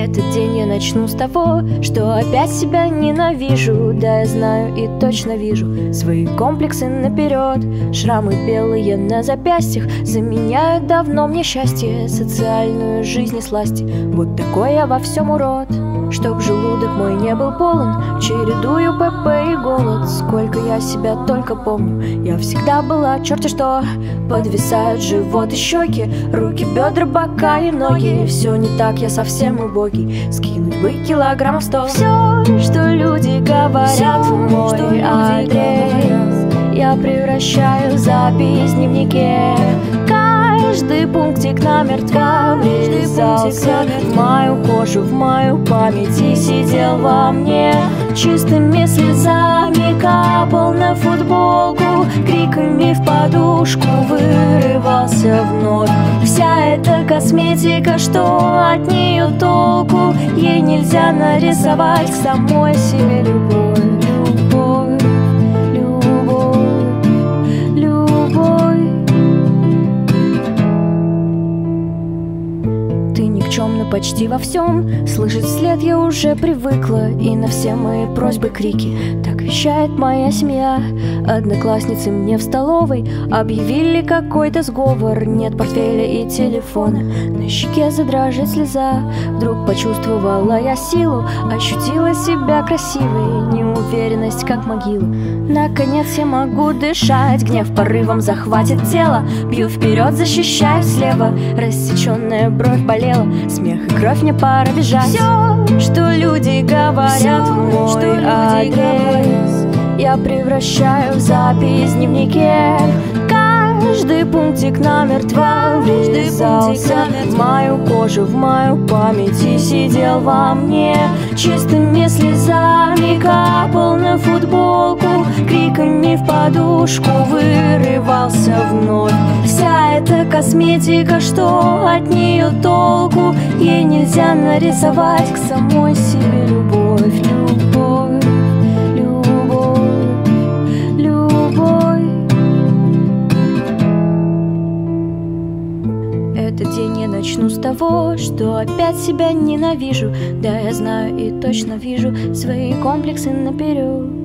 Этот день я начну с того, что опять себя ненавижу. Да, я знаю и точно вижу свои комплексы наперед. Шрамы белые на запястьях заменяют давно мне счастье, социальную жизнь и сласти. Вот такой я во всем урод. Чтоб желудок мой не был полон, чередую ПП и голод. Сколько я себя только помню, я всегда была черти что. Подвисают живот и щеки, руки, бедра, бока и ноги. Все не так, я совсем убогий, скинуть бы килограммов 100. Все, что люди говорят в мой адрес, я превращаю в запись в дневнике. Каждый пунктик намертво врезался в мою кожу, в мою память и сидел во мне. Чистыми слезами капал на футболку, криками в подушку вырывался вновь. Вся эта косметика, что от нее толку? Ей нельзя нарисовать к самой себе любовь. Никчемно почти во всем, слышать вслед я уже привыкла. И на все мои просьбы крики, так вещает моя семья. Одноклассницы мне в столовой объявили какой-то сговор. Нет портфеля и телефона, на щеке задрожит слеза. Вдруг почувствовала я силу, ощутила себя красивой. Неуверенность как могила, наконец я могу дышать. Гнев порывом захватит тело, бью вперед, защищаю слева. Рассеченная бровь болела, смех и кровь, мне пора бежать. Все, что люди говорят в мой адрес, я превращаю в запись в дневнике. Каждый пунктик намертво врезался в мою кожу, в мою память и сидел во мне. Чистыми слезами капал на футболку, криками в подушку вырывался вновь. Вся эта косметика, что от нее толку? Ей нельзя нарисовать к самой себе любовь. Любовь, любовь, любовь. Этот день я начну с того, что опять себя ненавижу. Да, я знаю и точно вижу свои комплексы наперед.